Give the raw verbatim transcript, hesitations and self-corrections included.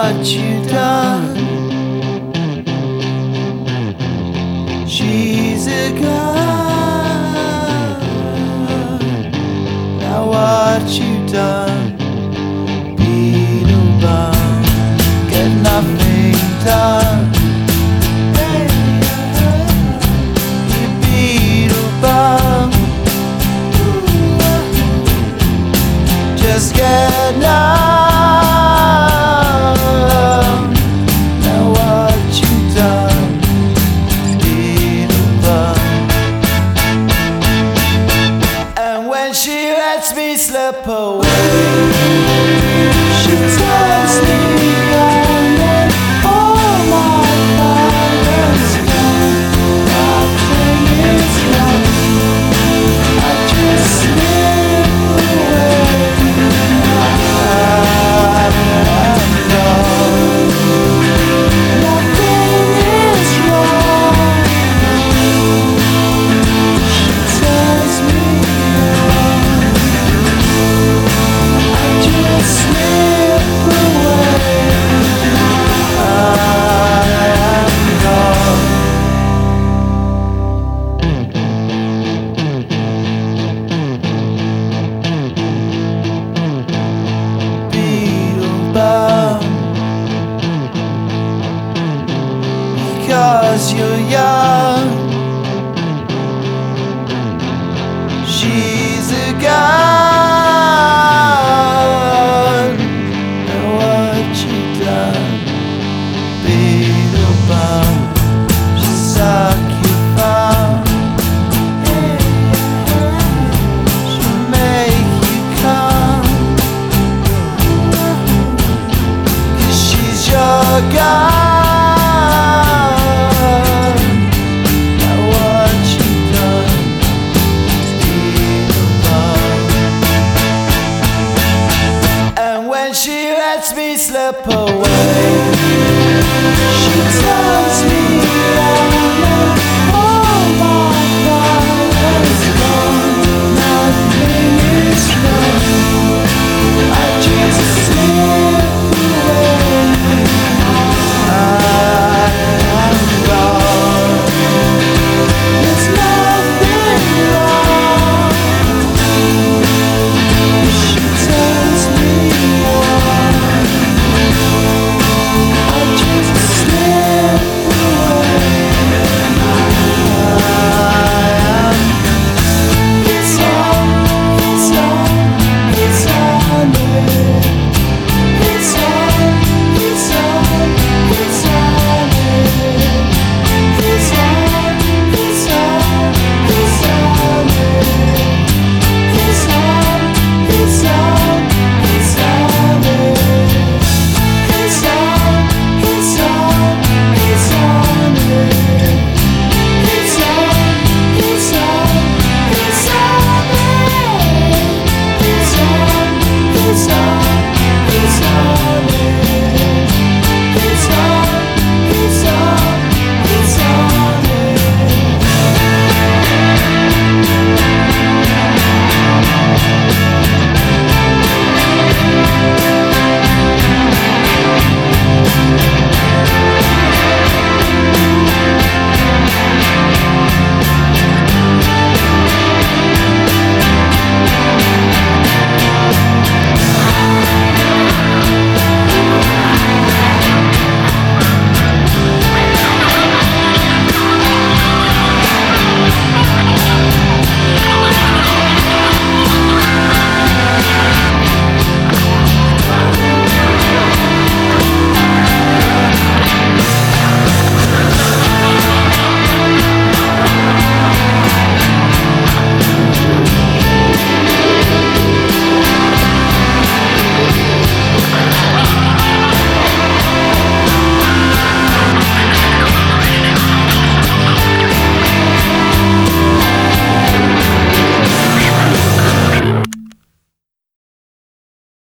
what you done. She's a gun. Now what you done? Beetlebum, get nothing done. You Beetlebum, just get numb. Now what you done? Beetlebum. And when she lets me slip away, she tells me I'm in all my powers gone. Nothing is right. I just slip away. I'm gone. Nothing is wrong. She tells me I just slip away. I am gone. Beetlebum, because you're young. She's a gun. And what you done? Beetlebum, she suck you fun. She'll make you come, 'cause she's your gun. Now what you done? Beetlebum. And when she lets me slip away,